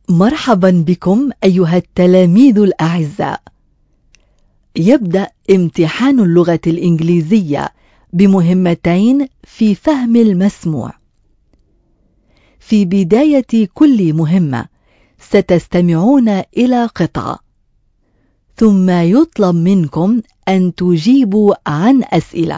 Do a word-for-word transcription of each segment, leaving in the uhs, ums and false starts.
مرحبا بكم أيها التلاميذ الأعزاء. يبدأ امتحان اللغة الإنجليزية بمهمتين في فهم المسموع. في بداية كل مهمة ستستمعون إلى قطعة، ثم يطلب منكم أن تجيبوا عن أسئلة.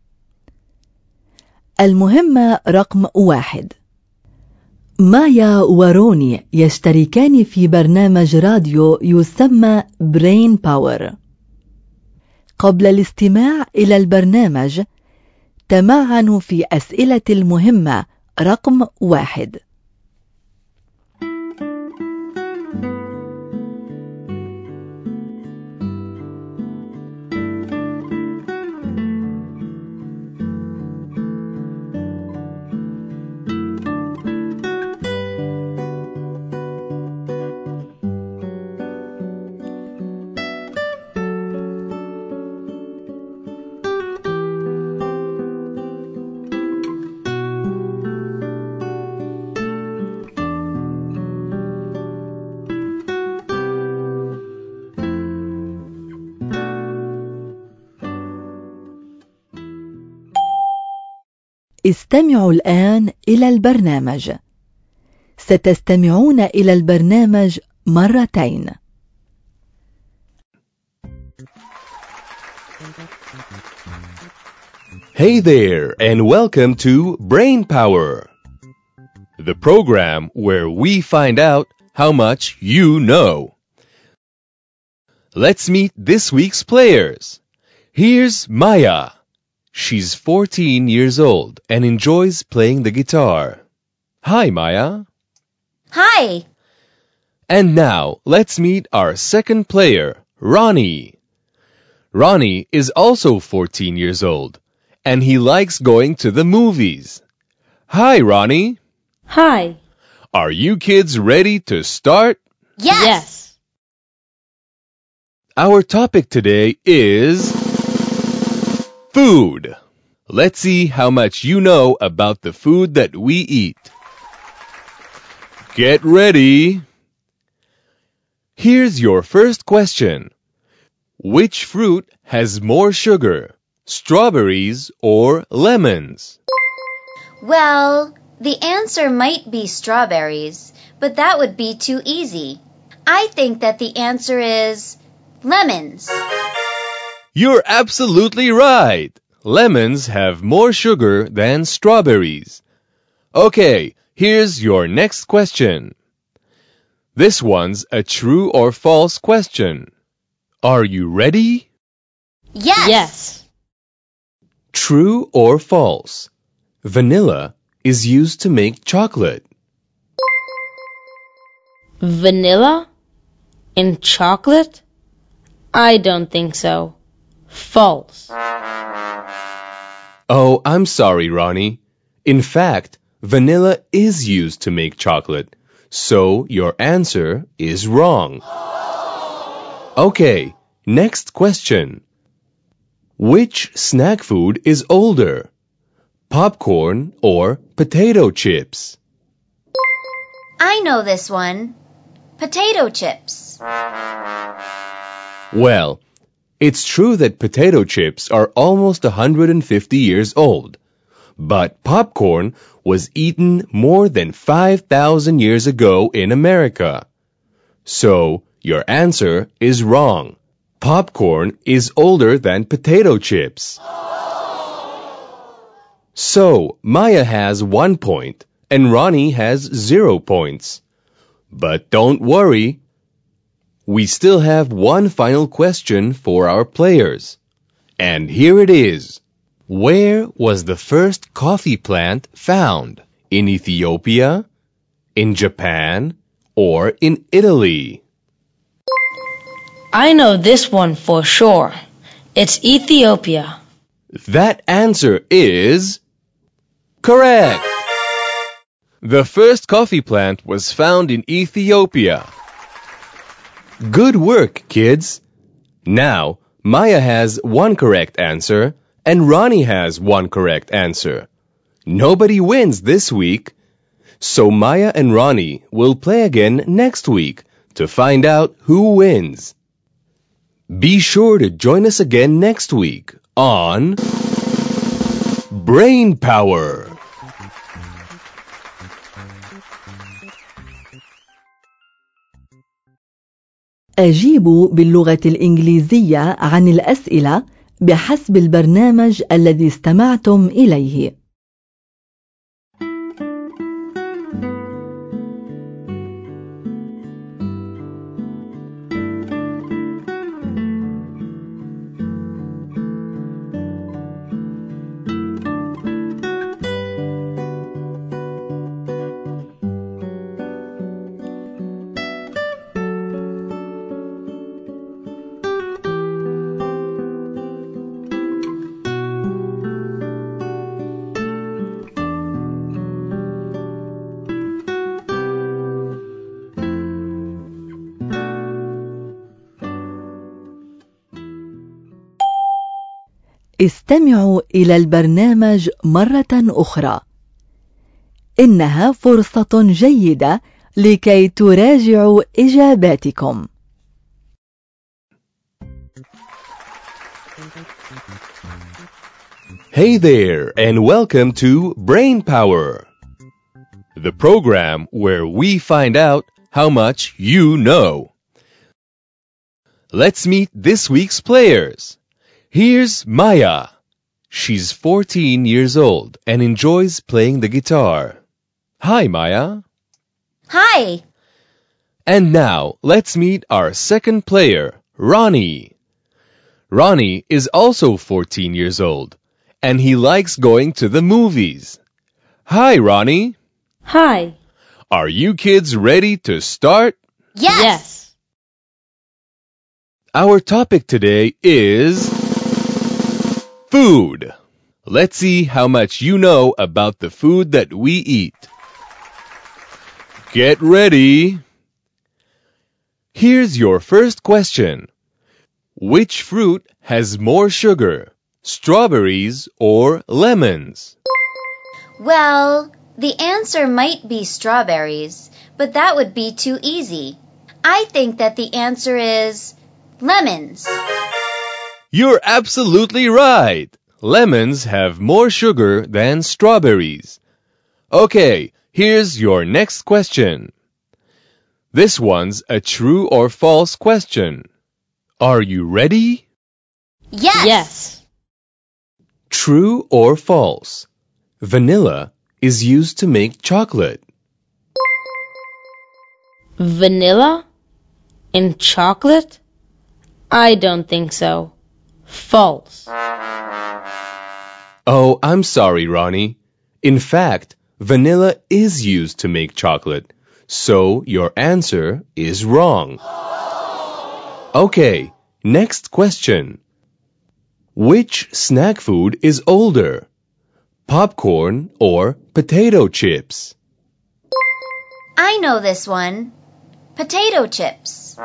المهمة رقم واحد. مايا وروني يشتركان في برنامج راديو يسمى برين باور. قبل الاستماع إلى البرنامج تمعنوا في أسئلة المهمة رقم واحد. استمعوا الآن إلى البرنامج. ستستمعون إلى البرنامج مرتين. Hey there, and welcome to Brain Power, the program where we find out how much you know. Let's meet this week's players. Here's Maya. She's fourteen years old and enjoys playing the guitar. Hi, Maya. Hi. And now, let's meet our second player, Ronnie. Ronnie is also fourteen years old, and he likes going to the movies. Hi, Ronnie. Hi. Are you kids ready to start? Yes. Yes. Our topic today is food. Let's see how much you know about the food that we eat. Get ready. Here's your first question. Which fruit has more sugar, strawberries or lemons? Well, the answer might be strawberries, but that would be too easy. I think that the answer is lemons. You're absolutely right. Lemons have more sugar than strawberries. Okay, here's your next question. This one's a true or false question. Are you ready? Yes. Yes. True or false? Vanilla is used to make chocolate. Vanilla? In chocolate? I don't think so. False. Oh, I'm sorry, Ronnie. In fact, vanilla is used to make chocolate, so your answer is wrong. Okay, next question. Which snack food is older? Popcorn or potato chips? I know this one. Potato chips. Well, it's true that potato chips are almost one hundred fifty years old, but popcorn was eaten more than five thousand years ago in America. So, your answer is wrong. Popcorn is older than potato chips. So, Maya has one point, and Ronnie has zero points. But don't worry. We still have one final question for our players. And here it is. Where was the first coffee plant found? In Ethiopia, in Japan, or in Italy? I know this one for sure. It's Ethiopia. That answer is correct. The first coffee plant was found in Ethiopia. Good work, kids. Now, Maya has one correct answer and Ronnie has one correct answer. Nobody wins this week. So Maya and Ronnie will play again next week to find out who wins. Be sure to join us again next week on Brain Power. أجيبوا باللغة الإنجليزية عن الأسئلة بحسب البرنامج الذي استمعتم إليه. استمعوا إلى البرنامج مرة أخرى. إنها فرصة جيدة لكي تراجعوا إجاباتكم. Hey there, and welcome to Brain Power, the program where we find out how much you know. Let's meet this week's players. Here's Maya. She's fourteen years old and enjoys playing the guitar. Hi, Maya. Hi. And now, let's meet our second player, Ronnie. Ronnie is also fourteen years old, and he likes going to the movies. Hi, Ronnie. Hi. Are you kids ready to start? Yes. Yes. Our topic today is food. Let's see how much you know about the food that we eat. Get ready. Here's your first question. Which fruit has more sugar, strawberries or lemons? Well, the answer might be strawberries, but that would be too easy. I think that the answer is lemons. You're absolutely right. Lemons have more sugar than strawberries. Okay, here's your next question. This one's a true or false question. Are you ready? Yes. Yes. True or false? Vanilla is used to make chocolate. Vanilla in chocolate? I don't think so. False. Oh, I'm sorry, Ronnie. In fact, vanilla is used to make chocolate, so your answer is wrong. Okay, next question. Which snack food is older? Popcorn or potato chips? I know this one. Potato chips.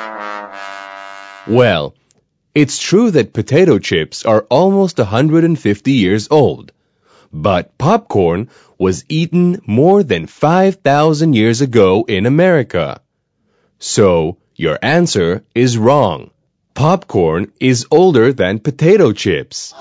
Well, it's true that potato chips are almost one hundred fifty years old, but popcorn was eaten more than five thousand years ago in America. So, your answer is wrong. Popcorn is older than potato chips.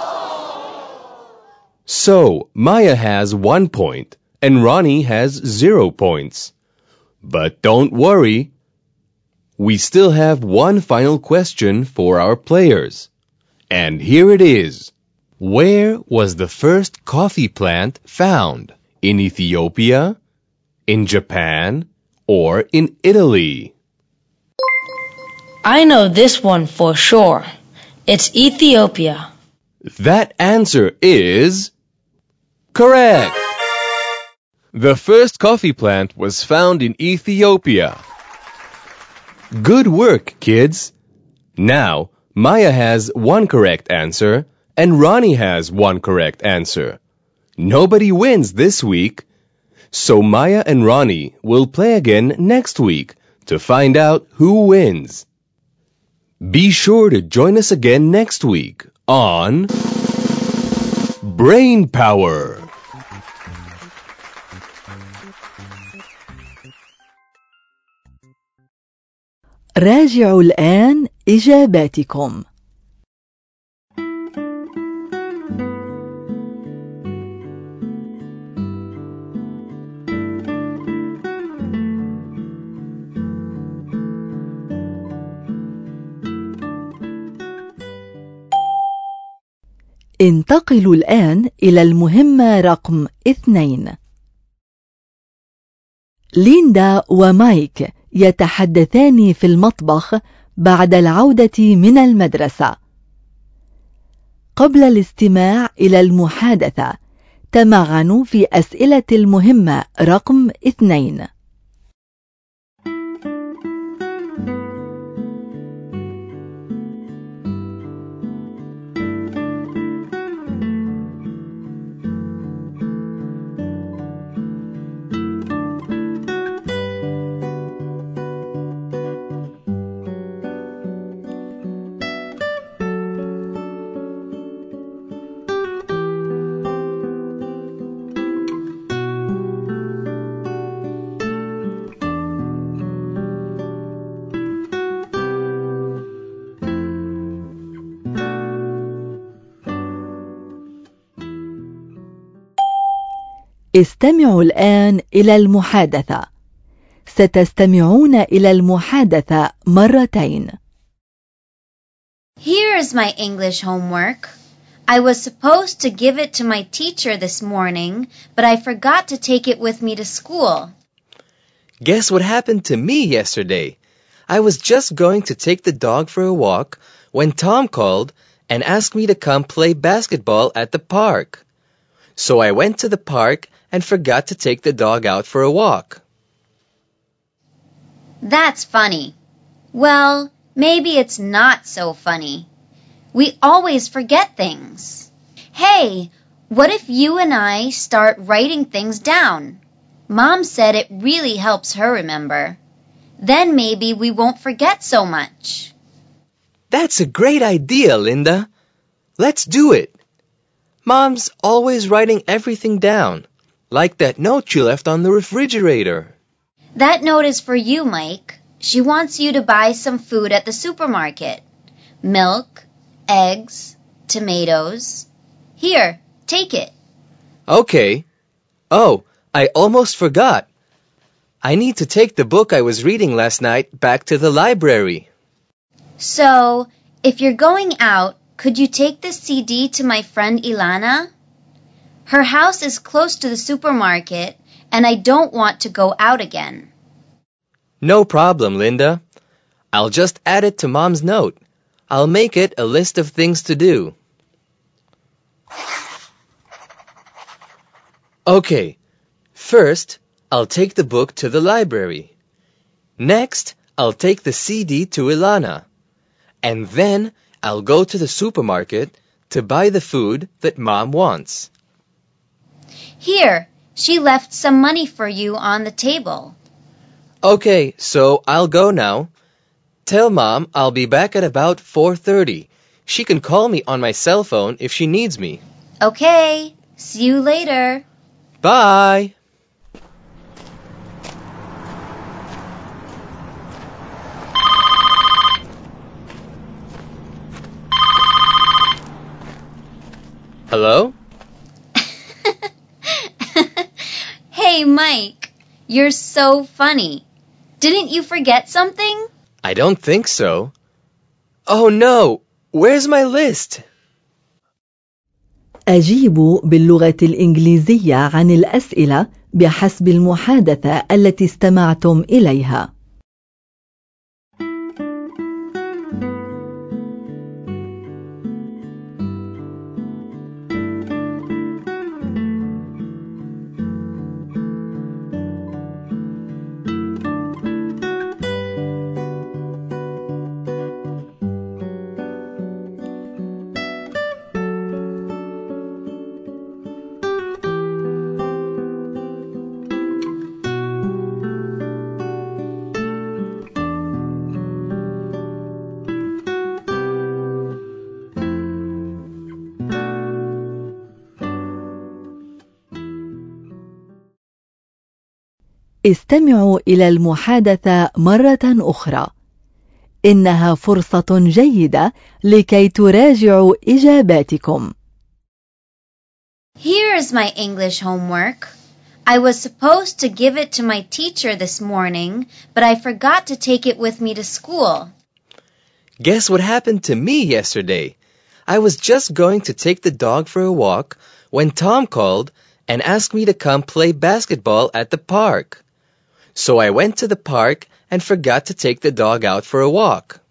So, Maya has one point and Ronnie has zero points. But don't worry. We still have one final question for our players. And here it is. Where was the first coffee plant found? In Ethiopia, in Japan, or in Italy? I know this one for sure. It's Ethiopia. That answer is correct. The first coffee plant was found in Ethiopia. Good work, kids. Now, Maya has one correct answer and Ronnie has one correct answer. Nobody wins this week. So Maya and Ronnie will play again next week to find out who wins. Be sure to join us again next week on Brain Power. راجعوا الآن إجاباتكم. انتقلوا الآن إلى المهمة رقم اثنين. ليندا ومايك يتحدثان في المطبخ بعد العودة من المدرسة. قبل الاستماع إلى المحادثة تمعنوا في أسئلة المهمة رقم اثنين. استمعوا الآن إلى المحادثة. ستستمعون إلى المحادثة مرتين. Here is my English homework. I was supposed to give it to my teacher this morning, but I forgot to take it with me to school. Guess what happened to me yesterday? I was just going to take the dog for a walk when Tom called and asked me to come play basketball at the park. So I went to the park and forgot to take the dog out for a walk. That's funny. Well, maybe it's not so funny. We always forget things. Hey, what if you and I start writing things down? Mom said it really helps her remember. Then maybe we won't forget so much. That's a great idea, Linda. Let's do it. Mom's always writing everything down, like that note you left on the refrigerator. That note is for you, Mike. She wants you to buy some food at the supermarket. Milk, eggs, tomatoes. Here, take it. Okay. Oh, I almost forgot. I need to take the book I was reading last night back to the library. So, if you're going out, could you take this C D to my friend Ilana? Her house is close to the supermarket, and I don't want to go out again. No problem, Linda. I'll just add it to Mom's note. I'll make it a list of things to do. Okay, first, I'll take the book to the library. Next, I'll take the C D to Ilana. And then, I'll go to the supermarket to buy the food that Mom wants. Here, she left some money for you on the table. Okay, so I'll go now. Tell Mom I'll be back at about four thirty. She can call me on my cell phone if she needs me. Okay, see you later. Bye! Hello? Hey, Mike, you're so funny. Didn't you forget something? I don't think so. Oh no, where's my list? أجيبوا باللغة الإنجليزية عن الأسئلة بحسب المحادثة التي استمعتم إليها. استمعوا إلى المحادثة مرة أخرى. إنها فرصة جيدة لكي تراجعوا إجاباتكم. Here is my English homework. I was supposed to give it to my teacher this morning, but I forgot to take it with me to school. Guess what happened to me yesterday? I was just going to take the dog for a walk when Tom called and asked me to come play basketball at the park. So I went to the park and forgot to take the dog out for a walk.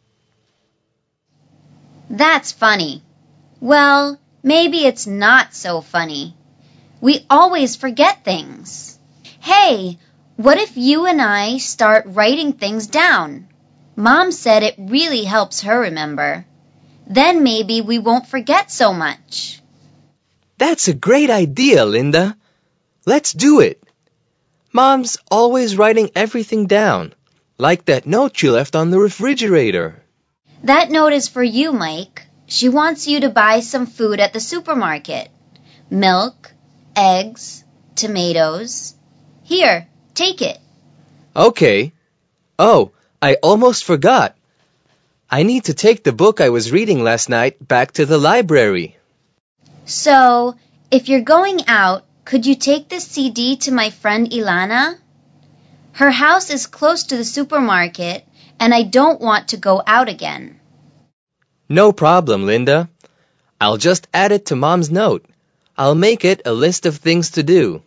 That's funny. Well, maybe it's not so funny. We always forget things. Hey, what if you and I start writing things down? Mom said it really helps her remember. Then maybe we won't forget so much. That's a great idea, Linda. Let's do it. Mom's always writing everything down, like that note you left on the refrigerator. That note is for you, Mike. She wants you to buy some food at the supermarket. Milk, eggs, tomatoes. Here, take it. Okay. Oh, I almost forgot. I need to take the book I was reading last night back to the library. So, if you're going out, could you take this C D to my friend Ilana? Her house is close to the supermarket, and I don't want to go out again. No problem, Linda. I'll just add it to Mom's note. I'll make it a list of things to do.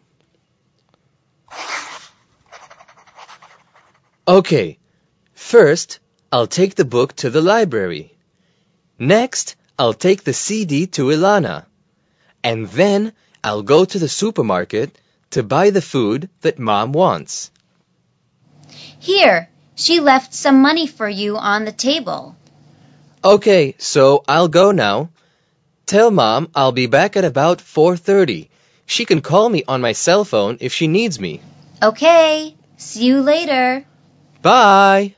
Okay. First, I'll take the book to the library. Next, I'll take the C D to Ilana. And then, I'll go to the supermarket to buy the food that Mom wants. Here, she left some money for you on the table. Okay, so I'll go now. Tell Mom I'll be back at about four thirty. She can call me on my cell phone if she needs me. Okay, see you later. Bye!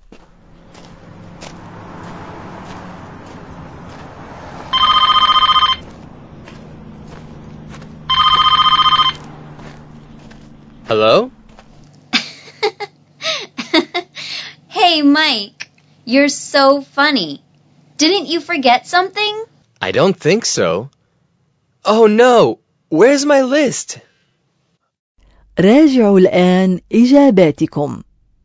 Hello? Hey, Mike, you're so funny. Didn't you forget something? I don't think so. Oh no! Where's my list? راجعوا الآن إجاباتكم.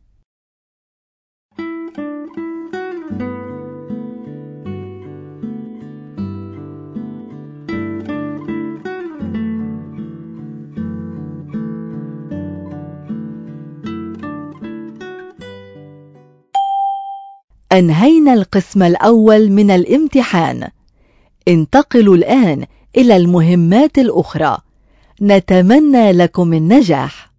أنهينا القسم الأول من الامتحان. انتقلوا الآن إلى المهمات الأخرى. نتمنى لكم النجاح.